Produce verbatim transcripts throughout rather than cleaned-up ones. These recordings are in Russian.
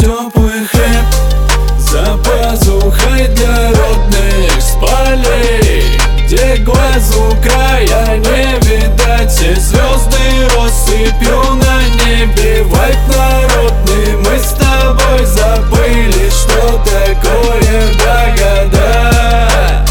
теплый хлеб за пазухой для родных с полей, где глазу края не видать, все звезды россыпью на небе. Вайб народный, мы с тобой забыли, что такое благодать.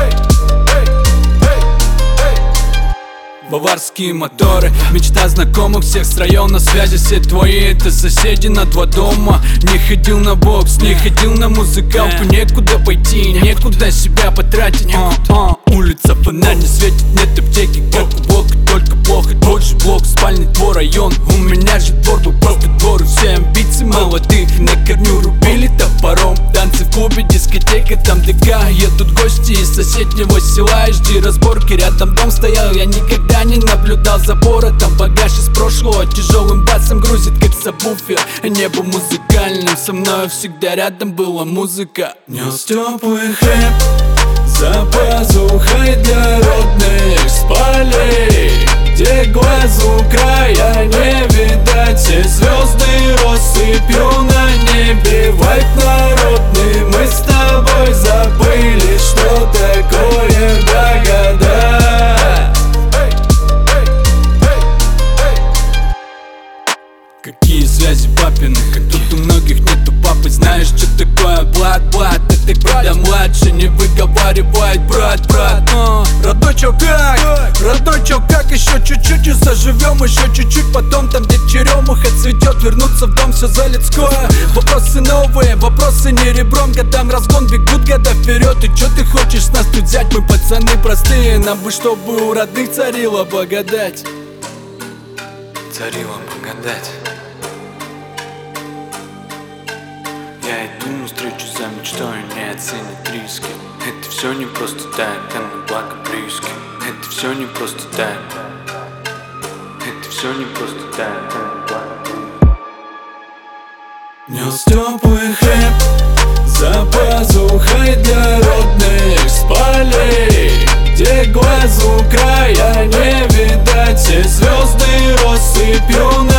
Баварские моторы, мечта знакомых всех с района, связи все твои, это соседи на два дома. Не ходил на бокс, не ходил на музыкалку, некуда пойти, некуда себя потратить. а, а. Улица, фонарь не светит, нет аптеки, как у блока, только плохо. Тот же блок, спальный твой район, у меня же двор был просто двор. Все амбиции молодых на корню рубили топором. Танцы в клубе, дискотека, там ДК. Едут гости из соседнего села, эйч ди разборки, рядом дом стоял, я никогда не наблюдал забора. Там багаж из прошлого тяжелым басом грузит, как сабвуфер. Небо музыкальным, со мной всегда рядом была музыка. Нес теплый хлеб за пазухой для родных с полей, где глазу края не видать, все звезды россыпью на небе. Вайб народный, мы с тобой забыли, что такое благодать. Какие связи папины, как тут у многих нету папы. Знаешь, что такое блат, блат? Это когда младший не выговаривает брат, брат. а, Родной чё как? Родной чё как? Еще чуть-чуть и заживем, еще чуть-чуть. Потом там, где черемуха цветет, вернуться в дом, все за людское. Вопросы новые, вопросы не ребром. Годам разгон, бегут года вперед. И чё ты хочешь с нас тут взять? Мы пацаны простые, нам бы чтобы у родных царила благодать. Царила благодать. Я иду навстречу за мечтой, не оценит риски. Это все не просто так, а на благо близким. Это все не просто так. Это все не просто так, а на благо. Нес теплый хлеб за пазухой для родных с полей, где глазу края не видать, все звезды россыпью